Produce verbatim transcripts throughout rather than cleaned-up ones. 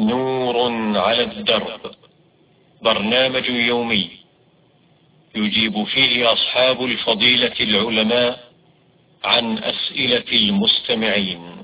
نور على الدرب، برنامج يومي يجيب فيه أصحاب الفضيلة العلماء عن أسئلة المستمعين.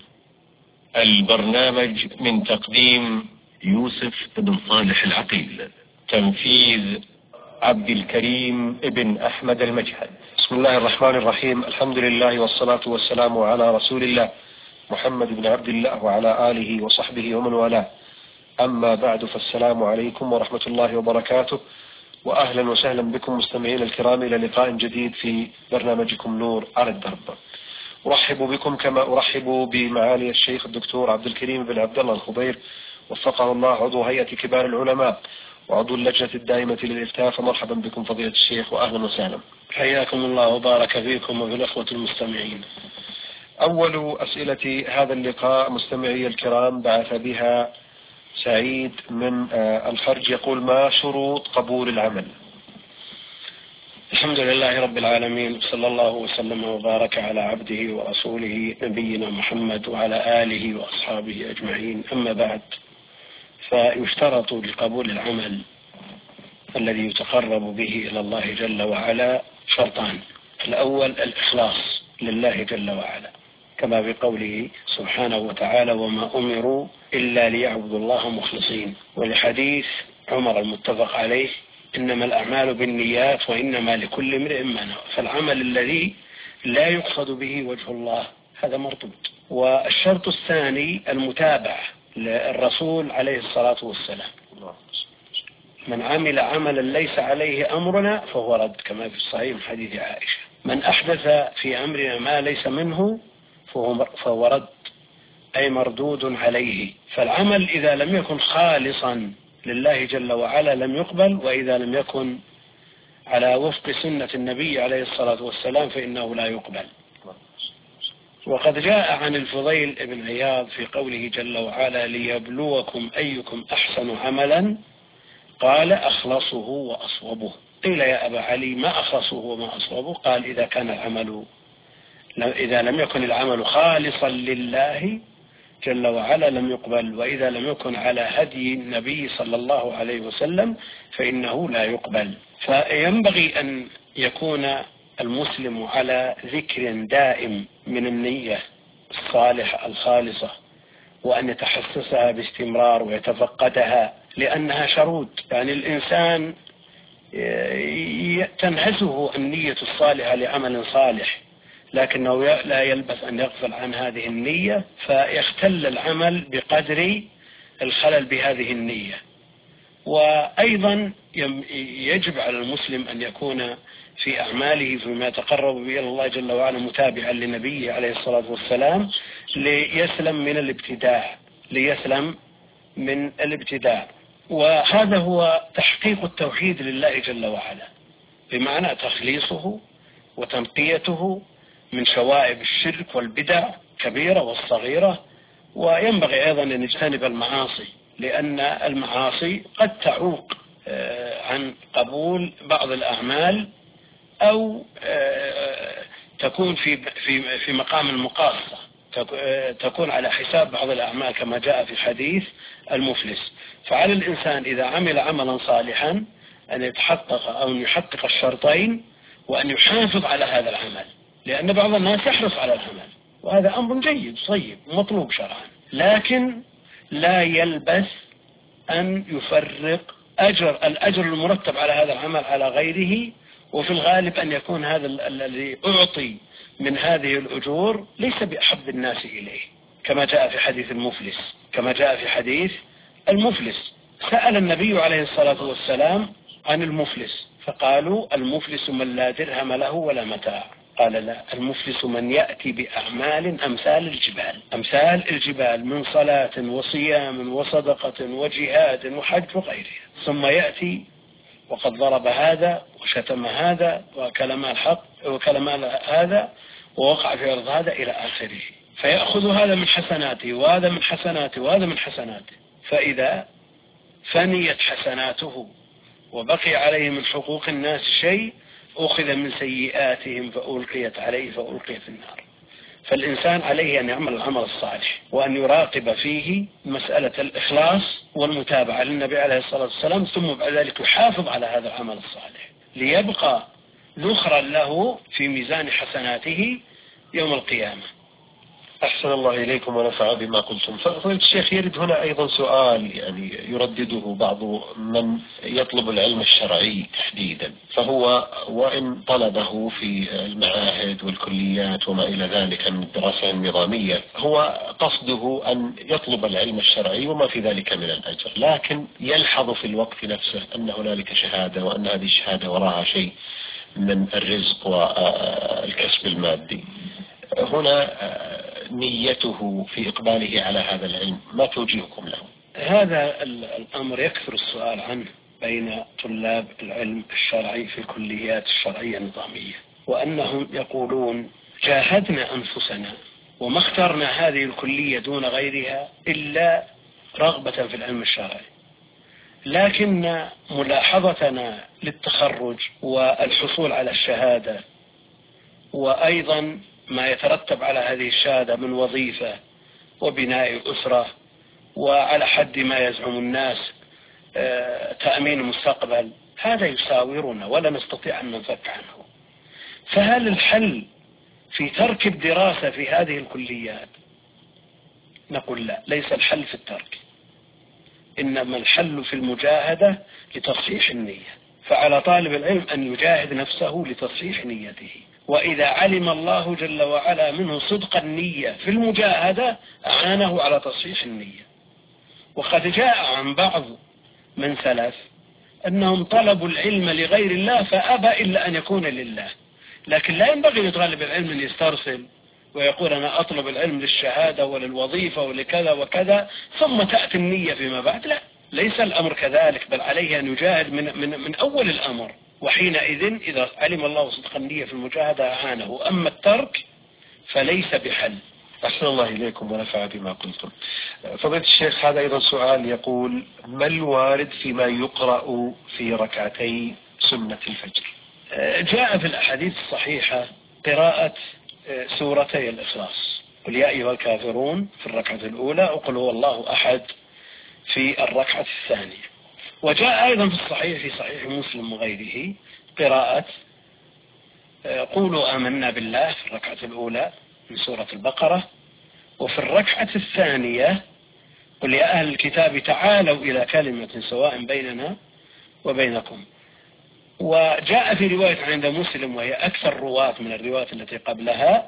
البرنامج من تقديم يوسف بن صالح العقيل، تنفيذ عبد الكريم بن أحمد المجهد. بسم الله الرحمن الرحيم. الحمد لله والصلاة والسلام على رسول الله محمد بن عبد الله وعلى آله وصحبه ومن والاه. أما بعد، فالسلام عليكم ورحمة الله وبركاته، وأهلا وسهلا بكم مستمعين الكرام إلى لقاء جديد في برنامجكم نور على الدرب. أرحب بكم كما أرحب بمعالي الشيخ الدكتور عبد الكريم بن عبد الله الخبير، وفقه الله، عضو هيئة كبار العلماء وعضو اللجنة الدائمة للإفتاء. فمرحبا بكم فضيلة الشيخ وأهلا وسهلا. حياكم الله وبارك فيكم وفي الأخوة المستمعين. أول أسئلة هذا اللقاء مستمعي الكرام بعث بها سعيد من الخرج، يقول: ما شروط قبول العمل؟ الحمد لله رب العالمين، صلى الله وسلم وبارك على عبده ورسوله نبينا محمد وعلى آله وأصحابه أجمعين. أما بعد، فيشترط لقبول العمل الذي يتقرب به إلى الله جل وعلا شرطان. الأول الإخلاص لله جل وعلا، كما بقوله سبحانه وتعالى: وما أمروا إلا ليعبدوا الله مخلصين. ولحديث عمر المتفق عليه: إنما الأعمال بالنيات وإنما لكل امرئ ما نوى. فالعمل الذي لا يقصد به وجه الله هذا مردود. والشرط الثاني المتابعة للرسول عليه الصلاة والسلام. من عمل عملا ليس عليه أمرنا فهو رد، كما في الصحيح من حديث عائشة: من أحدث في أمرنا ما ليس منه فهو رد، أي مردود عليه. فالعمل إذا لم يكن خالصا لله جل وعلا لم يقبل، وإذا لم يكن على وفق سنة النبي عليه الصلاة والسلام فإنه لا يقبل. وقد جاء عن الفضيل بن عياض في قوله جل وعلا: ليبلوكم أيكم أحسن عملا، قال: أخلصه وأصوبه. قيل: يا أبا علي، ما أخلصه وما أصوبه؟ قال: إذا كان العمل إذا لم يكن العمل خالصا لله جل وعلا لم يقبل، وإذا لم يكن على هدي النبي صلى الله عليه وسلم فإنه لا يقبل. فينبغي أن يكون المسلم على ذكر دائم من النية الصالحة الخالصة، وأن يتحسسها باستمرار ويتفقدها، لأنها شرود. يعني الإنسان تنهزه النية الصالحة لعمل صالح، لكنه لا يلبث أن يغفل عن هذه النية، فيختل العمل بقدر الخلل بهذه النية. وأيضا يجب على المسلم أن يكون في أعماله فيما يتقرب به إلى الله جل وعلا متابعا لنبيه عليه الصلاة والسلام، ليسلم من الابتداع ليسلم من الابتداع وهذا هو تحقيق التوحيد لله جل وعلا، بمعنى تخليصه وتنقيته من شوائب الشرك والبدع كبيرة والصغيرة. وينبغي أيضا أن نجتنب المعاصي، لأن المعاصي قد تعوق عن قبول بعض الأعمال، أو تكون في في في مقام المقاصة، تكون على حساب بعض الأعمال، كما جاء في حديث المفلس. فعلى الإنسان إذا عمل عملا صالحا أن يتحقق أو أن يحقق الشرطين، وأن يحافظ على هذا العمل، لأن بعض الناس يحرص على العمل، وهذا أمر جيد طيب مطلوب شرعا، لكن لا يلبث أن يفرق أجر الأجر المرتب على هذا العمل على غيره. وفي الغالب أن يكون هذا الذي أعطي من هذه الأجور ليس بأحب الناس إليه، كما جاء في حديث المفلس كما جاء في حديث المفلس سأل النبي عليه الصلاة والسلام عن المفلس، فقالوا: المفلس من لا درهم له ولا متاع. قال: لا، المفلس من يأتي بأعمال أمثال الجبال أمثال الجبال من صلاة وصيام وصدقة وجهاد وحج وغيرها، ثم يأتي وقد ضرب هذا وشتم هذا وكلم الحق وكلم هذا ووقع في أرض هذا إلى آخره، فيأخذ هذا من حسناته وهذا من حسناته وهذا من حسناته، فإذا فنيت حسناته وبقي عليه من حقوق الناس شيء أخذ من سيئاتهم فألقيت عليه فألقي في النار. فالإنسان عليه أن يعمل العمل الصالح وأن يراقب فيه مسألة الإخلاص والمتابعة للنبي عليه الصلاة والسلام، ثم بعد ذلك يحافظ على هذا العمل الصالح ليبقى ذخرا له في ميزان حسناته يوم القيامة. أحسن الله إليكم ونفع بما قلتم. فضيلة الشيخ، يرد هنا أيضا سؤال يعني يردده بعض من يطلب العلم الشرعي تحديدا، فهو وإن طلبه في المعاهد والكليات وما إلى ذلك من الدراسة النظامية، هو قصده أن يطلب العلم الشرعي وما في ذلك من الأجر، لكن يلحظ في الوقت نفسه أن هنالك شهادة وأن هذه الشهادة وراها شيء من الرزق والكسب المادي. هنا نيته في إقباله على هذا العلم ما توجيهكم له؟ هذا الأمر يكثر السؤال عنه بين طلاب العلم الشرعي في الكليات الشرعية النظامية، وأنهم يقولون جاهدنا أنفسنا وما اخترنا هذه الكلية دون غيرها إلا رغبة في العلم الشرعي، لكن ملاحظتنا للتخرج والحصول على الشهادة وأيضا ما يترتب على هذه الشهادة من وظيفة وبناء أسرة وعلى حد ما يزعم الناس تأمين المستقبل، هذا يساورنا ولا نستطيع أن ننفك عنه. فهل الحل في ترك الدراسة في هذه الكليات؟ نقول لا، ليس الحل في الترك، إنما الحل في المجاهدة لتصحيح النية. فعلى طالب العلم أن يجاهد نفسه لتصحيح نيته، وإذا علم الله جل وعلا منه صدق النية في المجاهدة أعانه على تصحيح النية. وقد جاء عن بعض من سلف أنهم طلبوا العلم لغير الله فأبى إلا أن يكون لله، لكن لا ينبغي لطالب العلم أن يسترسل ويقول أنا أطلب العلم للشهادة وللوظيفة ولكذا وكذا ثم تأتي النية فيما بعد. لا، ليس الأمر كذلك، بل عليه أن يجاهد من, من, من أول الأمر، وحينئذ إذا علم الله صدق النية في المجاهدة أعانه. أما الترك فليس بحل. أحسن الله إليكم ونفع بما قلتم. فضيلة الشيخ، هذا أيضا سؤال يقول: ما الوارد فيما يقرأ في ركعتي سنة الفجر؟ جاء في الأحاديث الصحيحة قراءة سورتي الإخلاص، قل يا أيها الكافرون في الركعة الأولى، وقل هو الله أحد في الركعة الثانية. وجاء أيضا في الصحيح في صحيح مسلم وغيره قراءة قولوا آمنا بالله في الركعة الأولى من سورة البقرة، وفي الركعة الثانية قل يا أهل الكتاب تعالوا إلى كلمة سواء بيننا وبينكم. وجاء في رواية عند مسلم وهي أكثر رواة من الروايات التي قبلها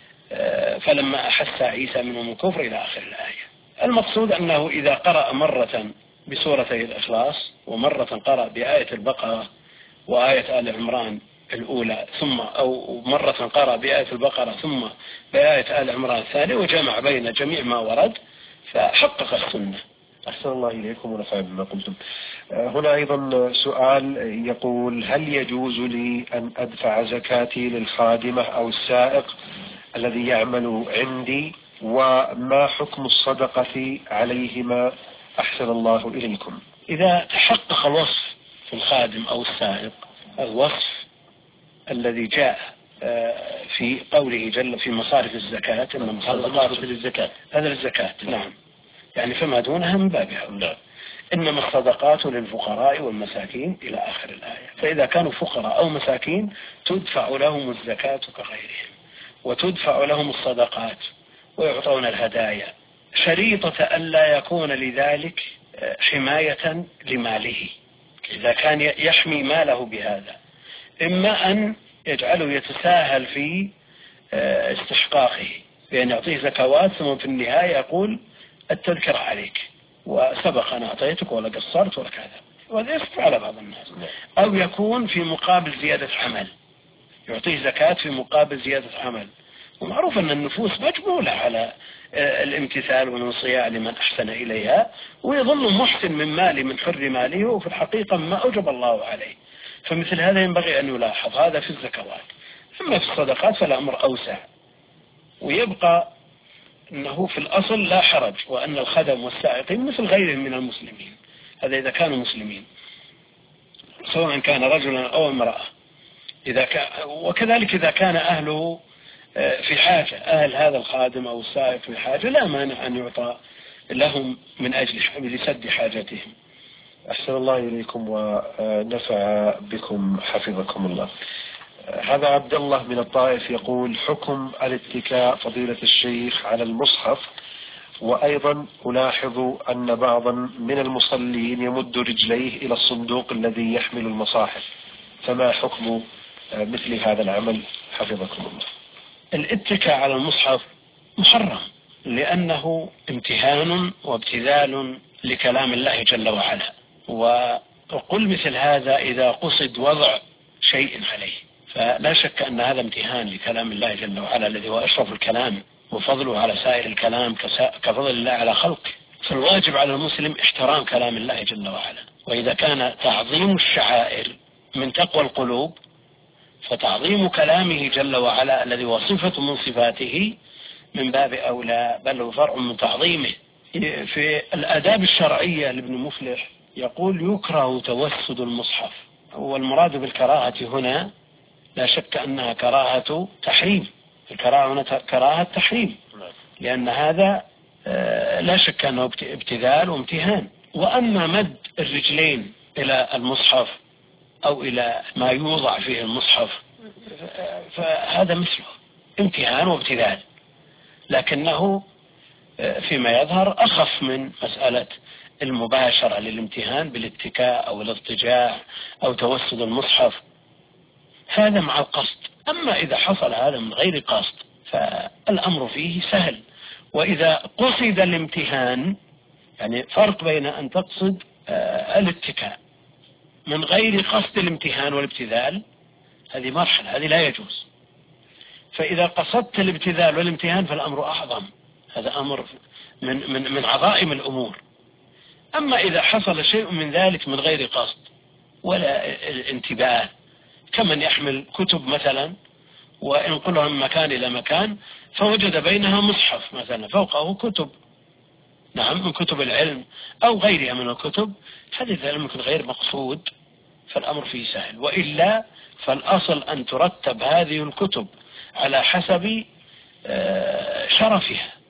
فلما أحس عيسى منهم الكفر إلى آخر الآية. المقصود أنه إذا قرأ مرة بسورتي الإخلاص ومرة قرأ بآية البقرة وآية آل عمران الأولى، ثم أو مرة قرأ بآية البقرة ثم بآية آل عمران الثانية، وجمع بين جميع ما ورد فحقق السنة. أحسن الله إليكم ونفع بما قلتم. هنا أيضا سؤال يقول: هل يجوز لي أن أدفع زكاتي للخادمة أو السائق الذي يعمل عندي، وما حكم الصدقة عليهما؟ أحسن الله إليكم. إذا تحقق الوصف في الخادم أو السائق، الوصف الذي جاء في قوله جل في مصارف الزكاة إنما الصدقات للزكاة، هذا الزكاة نعم، يعني فما دونها من بابها أولى، إنما الصدقات للفقراء والمساكين إلى آخر الآية. فإذا كانوا فقراء أو مساكين تدفع لهم الزكاة كغيرهم، وتدفع لهم الصدقات ويعطون الهدايا، شريطة ألا يكون لذلك حماية لماله. إذا كان يحمي ماله بهذا، إما أن يجعله يتساهل في استحقاقه بأن يعطيه زكوات ثم في النهاية يقول التذكرة عليك وسبق أنا أعطيتك ولا قصرت ولا كذا، وهذا يصف على بعض الناس. أو يكون في مقابل زيادة عمل، يعطيه زكاة في مقابل زيادة عمل، ومعروف أن النفوس مجبولة على الامتثال والانصياع لمن أحسن إليها، ويظل محسن من ماله من حر ماله وفي الحقيقة ما أوجب الله عليه. فمثل هذا ينبغي أن يلاحظ، هذا في الزكوات. أما في الصدقات فالأمر أوسع، ويبقى أنه في الأصل لا حرج، وأن الخدم والسائقين مثل غيرهم من المسلمين، هذا إذا كانوا مسلمين سواء كان رجلا أو امرأة. إذا كان وكذلك إذا كان أهله في حاجة، أهل هذا الخادم أو السائق في حاجة، لا مانع أن يعطى لهم من أجل لسد حاجتهم. أحسن الله إليكم ونفع بكم حفظكم الله. هذا عبد الله من الطائف يقول: حكم الاتكاء فضيلة الشيخ على المصحف، وأيضا ألاحظ أن بعضا من المصلين يمد رجليه إلى الصندوق الذي يحمل المصاحف، فما حكم مثل هذا العمل حفظكم الله؟ الاتكاء على المصحف محرم، لأنه امتهان وابتذال لكلام الله جل وعلا، وقل مثل هذا إذا قصد وضع شيء عليه، فلا شك أن هذا امتهان لكلام الله جل وعلا الذي هو أشرف الكلام وفضله على سائر الكلام كفضل الله على خلقه. فالواجب على المسلم احترام كلام الله جل وعلا، وإذا كان تعظيم الشعائر من تقوى القلوب فتعظيم كلامه جل وعلا الذي هو صفة من صفاته من باب أولى، بل هو فرع من تعظيمه. في الآداب الشرعية لابن مفلح يقول: يكره توسد المصحف، والمراد بالكراهة هنا لا شك أنها كراهة تحريم، الكراهة هنا كراهة تحريم، لأن هذا لا شك أنه ابتذال وامتهان. وأما مد الرجلين إلى المصحف أو إلى ما يوضع فيه المصحف فهذا مثله امتهان وابتذال، لكنه فيما يظهر أخف من مسألة المباشرة للامتهان بالاتكاء أو الاضطجاع أو توسد المصحف، هذا مع القصد. أما إذا حصل هذا من غير قصد فالأمر فيه سهل. وإذا قصد الامتهان، يعني فرق بين أن تقصد الاتكاء من غير قصد الامتهان والابتذال، هذه مرحلة، هذه لا يجوز. فإذا قصدت الابتذال والامتهان فالأمر أعظم، هذا أمر من, من, من عظائم الأمور. أما إذا حصل شيء من ذلك من غير قصد ولا انتباه، كمن يحمل كتب مثلا وينقلها من مكان إلى مكان فوجد بينها مصحف مثلا فوقه كتب، نعم، من كتب العلم أو غيرها من الكتب، حدث يمكن غير مقصود فالأمر فيه سهل. وإلا فالأصل أن ترتب هذه الكتب على حسب شرفها.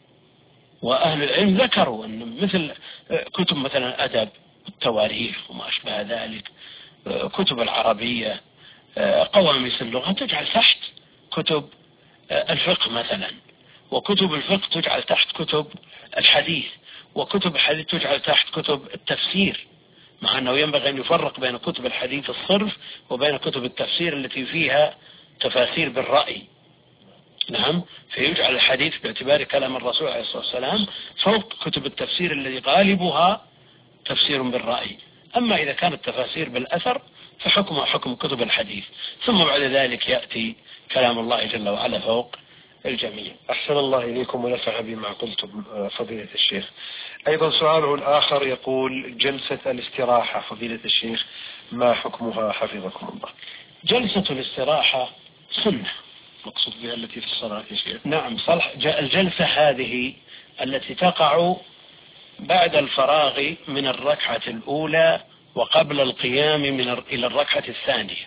وأهل العلم ذكروا أن مثل كتب مثلا أدب التواريخ وما أشبه ذلك، كتب العربية، قواميس اللغة تجعل تحت كتب الفقه مثلا، وكتب الفقه تجعل تحت كتب الحديث، وكتب الحديث تجعل تحت كتب التفسير، مع أنه ينبغي أن يفرق بين كتب الحديث الصرف وبين كتب التفسير التي فيها تفاسير بالرأي، نعم، فيجعل الحديث باعتبار كلام الرسول عليه الصلاة والسلام فوق كتب التفسير الذي غالبها تفسير بالرأي. أما إذا كانت تفاسير بالأثر فحكمها حكم كتب الحديث، ثم بعد ذلك يأتي كلام الله جل وعلا فوق الجميع. أحسن الله إليكم ونفع بما قلتم فضيلة الشيخ. أيضا سؤاله الآخر يقول: جلسة الاستراحة فضيلة الشيخ ما حكمها حفظكم الله؟ جلسة الاستراحة سنة، مقصود بها التي في الصلاة يا شيخ؟ نعم، صلح. الجلسة هذه التي تقع بعد الفراغ من الركعة الأولى وقبل القيام من إلى الركعة الثانية،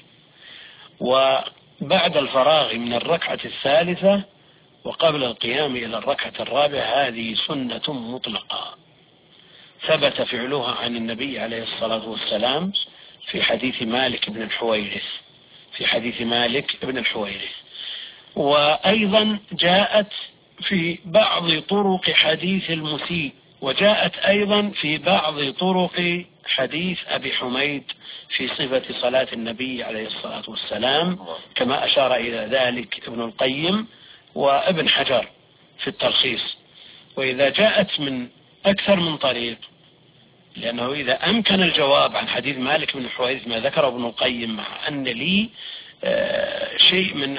وبعد الفراغ من الركعة الثالثة وقبل القيام إلى الركعة الرابعة، هذه سنة مطلقة ثبت فعلها عن النبي عليه الصلاة والسلام في حديث مالك بن الحويرث في حديث مالك بن الحويرث وأيضا جاءت في بعض طرق حديث المسيء، وجاءت أيضا في بعض طرق حديث أبي حميد في صفة صلاة النبي عليه الصلاة والسلام، كما أشار إلى ذلك ابن القيم وابن حجر في التلخيص. وإذا جاءت من أكثر من طريق، لأنه إذا أمكن الجواب عن حديث مالك بن الحويرث ما ذكره ابن القيم، مع أن لي شيء من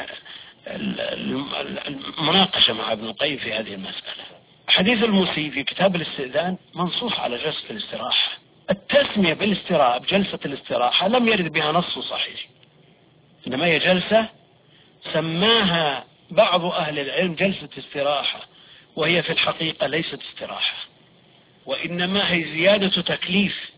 المناقشة مع ابن القيم في هذه المسألة. حديث المسيء في كتاب الاستئذان منصوص على جلسة الاستراحة. التسمية بالاستراحة بجلسة الاستراحة لم يرد بها نص صحيح، إنما هي جلسة سماها بعض أهل العلم جلسة استراحة، وهي في الحقيقة ليست استراحة، وإنما هي زيادة تكليف.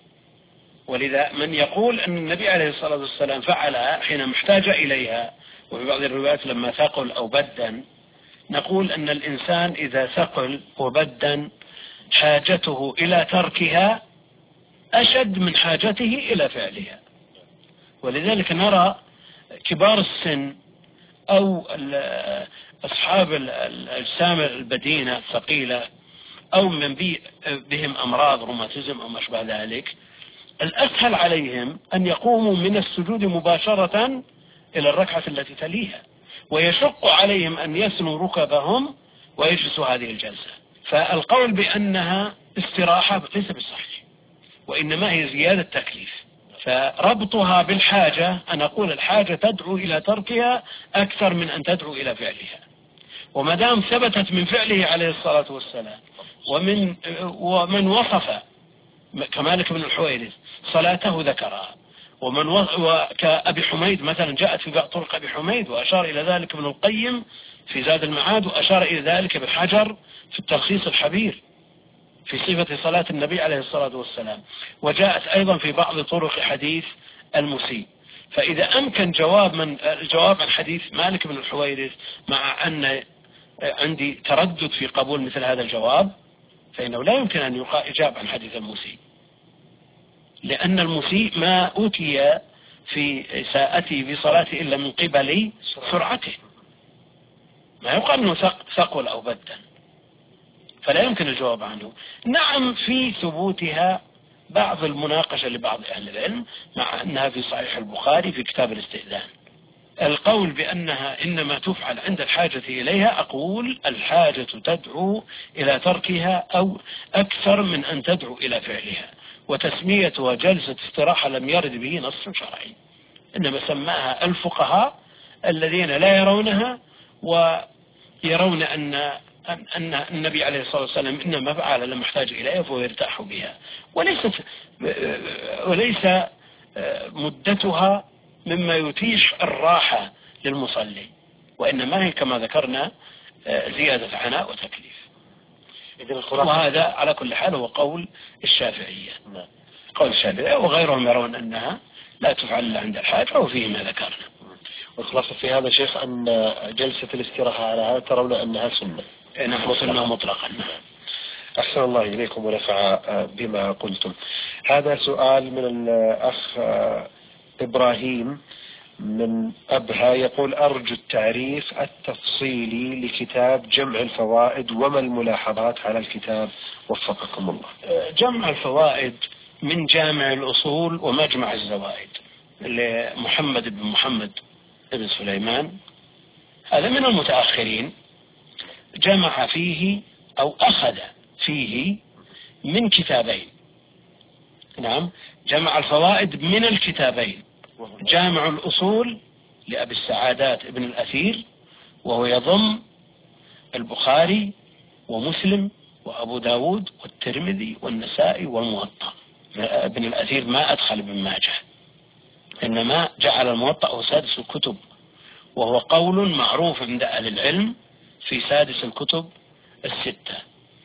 ولذا من يقول أن النبي عليه الصلاة والسلام فعلها حين محتاج إليها وفي بعض الروايات لما ثقل أو بدن، نقول أن الإنسان إذا ثقل وبدن حاجته إلى تركها أشد من حاجته إلى فعلها. ولذلك نرى كبار السن أو أصحاب الأجسام البدينة الثقيلة أو من بهم أمراض روماتيزم أو ما شابه ذلك، الأسهل عليهم أن يقوموا من السجود مباشرة إلى الركعة التي تليها، ويشق عليهم أن يسنوا ركبهم ويجلسوا هذه الجلسة. فالقول بأنها استراحة ليس بالصحيح، وإنما هي زيادة تكليف. فربطها بالحاجة، أن أقول الحاجة تدعو إلى تركها أكثر من أن تدعو إلى فعلها. وما دام ثبتت من فعله عليه الصلاة والسلام، ومن ومن وصف كمالك بن الحويرث صلاته ذكرها، ومن وكأبي حميد مثلا جاءت في بعض طرق أبي حميد، وأشار إلى ذلك ابن القيم في زاد المعاد، وأشار إلى ذلك ابن حجر في التلخيص الحبير في صفة صلاة النبي عليه الصلاة والسلام، وجاءت أيضا في بعض طرق حديث المسيء. فإذا أمكن جواب من الجواب عن حديث مالك بن الحويرث مع أن عندي تردد في قبول مثل هذا الجواب، فإنه لا يمكن أن يقال إجاب عن حديث المسيء، لأن المسيء ما أوتي في إساءته بصلاته إلا من قبل سرعته، ما يقال أنه ثقل أو بدن، فلا يمكن الجواب عنه. نعم في ثبوتها بعض المناقشة لبعض أهل العلم، مع أنها في صحيح البخاري في كتاب الاستئذان. القول بأنها إنما تفعل عند الحاجة إليها، أقول الحاجة تدعو إلى تركها أو أكثر من أن تدعو إلى فعلها. وتسميتها جلسة استراحة لم يرد به نص شرعي، إنما سماها الفقهاء الذين لا يرونها ويرون أن أن النبي عليه الصلاة والسلام إنما فعل لما احتاج إليها فهو يرتاح بها، وليست وليس مدتها مما يتيح الراحة للمصلي، وإنما هي كما ذكرنا زيادة عناء وتكليف. وهذا على كل حال هو قول الشافعية، قول الشافعية وغيرهم يرون أنها لا تفعل عند الحاجة، وفيه ما ذكرنا. والخلاصة في هذا شيخ أن جلسة الاستراحة على هذا ترون أنها سنة. نعم سنة مطلقا. أحسن الله إليكم ونفع بما قلتم. هذا سؤال من الأخ إبراهيم من أبها، يقول أرجو التعريف التفصيلي لكتاب جمع الفوائد وما الملاحظات على الكتاب وفقكم الله. جمع الفوائد من جامع الأصول ومجمع الزوائد لمحمد بن محمد بن سليمان، هذا من المتأخرين، جمع فيه أو أخذ فيه من كتابين. نعم، جمع الفوائد من الكتابين، جامع الأصول لأبي السعادات ابن الأثير، وهو يضم البخاري ومسلم وأبو داود والترمذي والنسائي والموطأ. ابن الأثير ما أدخل ابن ماجه، إنما جعل الموطأ هو سادس الكتب، وهو قول معروف عند أهل العلم في سادس الكتب الستة.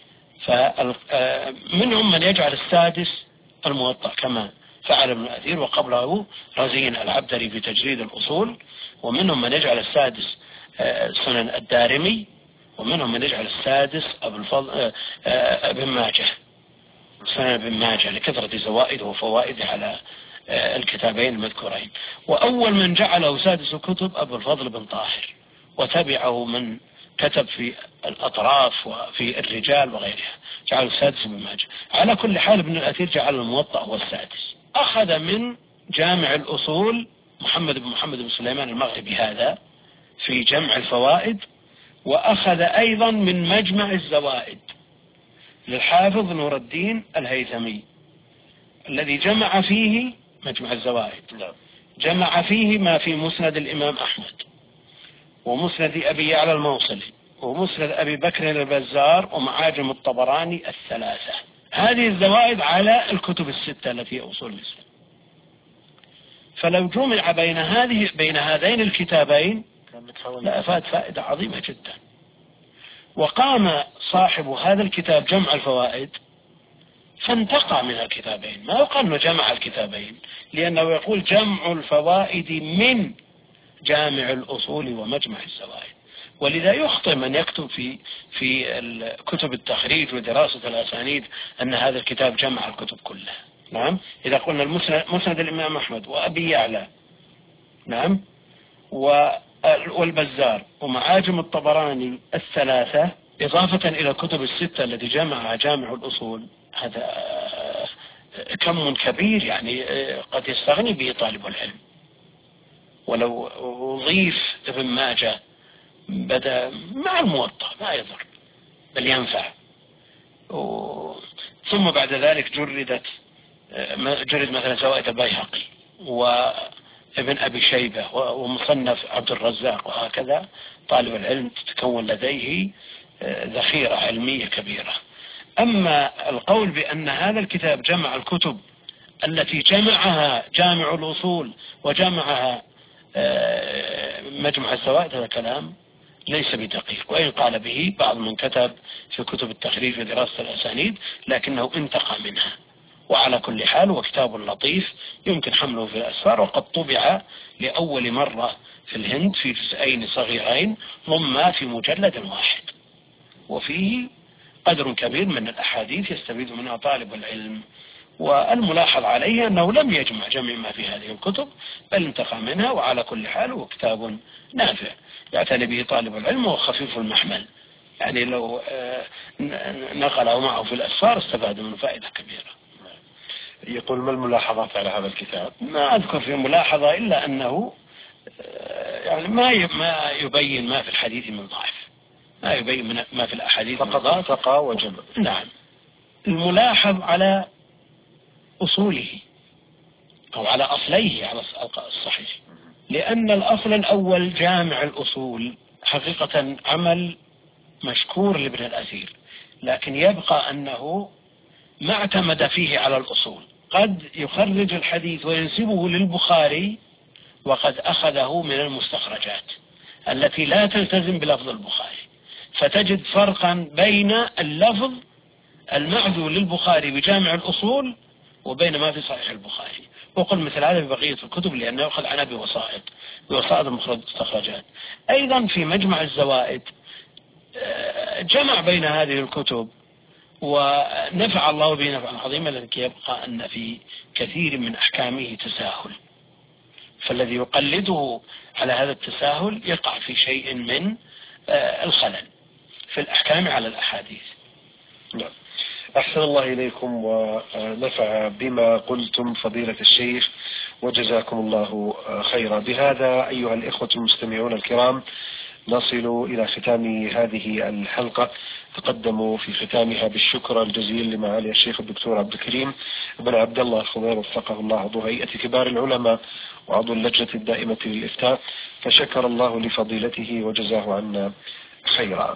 فمنهم من يجعل السادس الموطأ كما فعل ابن الأثير، وقبله رزين العبدري في تجريد الأصول، ومنهم من يجعل السادس سنن الدارمي، ومنهم من يجعل السادس ابن ماجه سنن ابن ماجه لكثرة زوائده وفوائده على الكتابين المذكورين. وأول من جعله سادس الكتب أبو الفضل بن طاهر، وتبعه من كتب في الأطراف وفي الرجال وغيرها جعل السادس ابن ماجه. على كل حال ابن الأثير جعل الموطأ هو السادس. أخذ من جامع الأصول محمد بن محمد بن سليمان المغربي هذا في جمع الفوائد، وأخذ أيضا من مجمع الزوائد للحافظ نور الدين الهيثمي الذي جمع فيه مجمع الزوائد، جمع فيه ما في مسند الإمام أحمد ومسند أبي يعلى الموصلي ومسند أبي بكر البزار ومعاجم الطبراني الثلاثة. هذه الزوائد على الكتب الستة التي هي أصول مسلم. فلو جمع بين هذه بين هذين الكتابين لأفاد فائدة عظيمة جدا. وقام صاحب هذا الكتاب جمع الفوائد فانتقى من الكتابين، ما يقال أنه جمع الكتابين، لأنه يقول جمع الفوائد من جامع الأصول ومجمع الزوائد. ولذا يخطئ من يكتب في في كتب التخريج ودراسة الأسانيد أن هذا الكتاب جمع الكتب كلها. نعم، إذا قلنا المسند مسند الإمام أحمد وأبي يعلى، نعم، والبزار ومعاجم الطبراني الثلاثة إضافة إلى الكتب الستة التي جمعها جامع الأصول، هذا كم كبير يعني قد يستغني به طالب العلم. ولو أضيف ابن ماجه بدأ مع الموطأ ما يضر بل ينفع. ثم بعد ذلك جردت جرد مثلا زوائد البيهقي وابن أبي شيبة ومصنف عبد الرزاق، وهكذا طالب العلم تتكون لديه ذخيرة علمية كبيرة. أما القول بأن هذا الكتاب جمع الكتب التي جمعها جامع الأصول وجمعها مجمع الزوائد، هذا كلام ليس بدقيق، وإن قال به بعض من كتب في كتب التخريج ودراسة الأسانيد لكنه انتقى منها. وعلى كل حال هو كتاب لطيف يمكن حمله في الأسفار، وقد طبع لأول مرة في الهند في جزئين صغيرين ضما في مجلد واحد، وفيه قدر كبير من الأحاديث يستفيد منها طالب العلم. والملاحظ عليه أنه لم يجمع جميع ما في هذه الكتب بل انتقى منها. وعلى كل حال هو كتاب نافع يعتني به طالب العلم وخفيف المحمل، يعني لو نقله معه في الأسفار استفاد من فائدة كبيرة. يقول ما الملاحظات على هذا الكتاب؟ ما أذكر في ملاحظة إلا أنه يعني ما ما يبين ما في الحديث من ضعف، ما يبين ما في الأحاديث من ضعف، فقط ثقة وجمع. نعم. الملاحظ على أصوله أو على أصليه على الصحيح، لأن الأصل الأول جامع الأصول حقيقة عمل مشكور لابن الأثير، لكن يبقى أنه ما اعتمد فيه على الأصول. قد يخرج الحديث وينسبه للبخاري وقد أخذه من المستخرجات التي لا تلتزم بلفظ البخاري، فتجد فرقا بين اللفظ المعزو للبخاري بجامع الأصول وبين ما في صحيح البخاري. وقل مثل هذا في بقية الكتب لأنه يأخذ عنها بوسائط بوسائط المستخرجات. أيضا في مجمع الزوائد جمع بين هذه الكتب ونفع الله به نفعا عظيما، لكن يبقى أن في كثير من أحكامه تساهل، فالذي يقلده على هذا التساهل يقع في شيء من الخلل في الأحكام على الأحاديث. نعم. أحسن الله إليكم ونفع بما قلتم فضيلة الشيخ وجزاكم الله خيرا. بهذا أيها الإخوة المستمعون الكرام نصل إلى ختام هذه الحلقة. تقدموا في ختامها بالشكر الجزيل لمعالي الشيخ الدكتور عبد الكريم بن عبد الله الخضير وفقه الله عضو هيئة كبار العلماء وعضو اللجنة الدائمة للإفتاء، فشكر الله لفضيلته وجزاه عنا خيرا.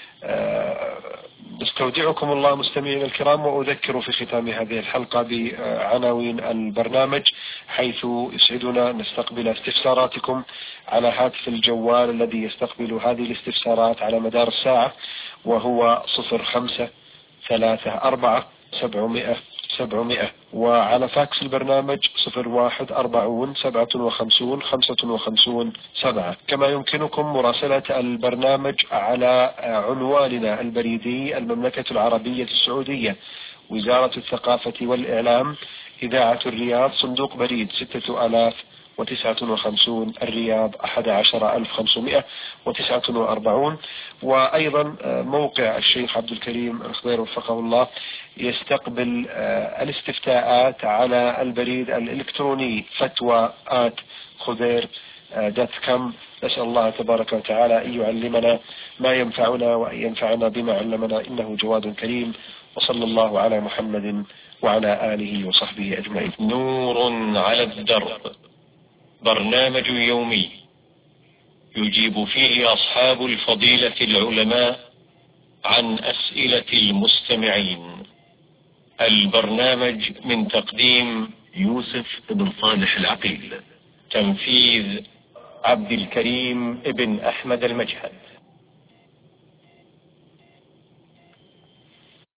استودعكم الله مستمعين الكرام، وأذكر في ختام هذه الحلقة بعناوين البرنامج، حيث يسعدنا نستقبل استفساراتكم على هاتف الجوال الذي يستقبل هذه الاستفسارات على مدار الساعة، وهو صفر خمسة ثلاثة أربعة سبعمائة سبعمائة، وعلى فاكس البرنامج صفر واحد أربعون سبعة وخمسون خمسة وخمسون سبعة. كما يمكنكم مراسلة البرنامج على عنواننا البريدي المملكة العربية السعودية، وزارة الثقافة والإعلام، إذاعة الرياض، صندوق بريد ستة آلاف وتسعة وخمسون الرياض أحد عشر ألف خمسمائة وتسعة وأربعون. وأيضا موقع الشيخ عبد الكريم الخضير وفقه الله يستقبل الاستفتاءات على البريد الإلكتروني فتوى آت خضير دوت كوم. نسأل الله تبارك وتعالى أن يعلمنا ما ينفعنا وأن ينفعنا بما علمنا، إنه جواد كريم. وصلى الله على محمد وعلى آله وصحبه أجمعين. نور على الدرب، برنامج يومي يجيب فيه أصحاب الفضيلة العلماء عن أسئلة المستمعين. البرنامج من تقديم يوسف بن صالح العقيل، تنفيذ عبد الكريم ابن أحمد المجهد.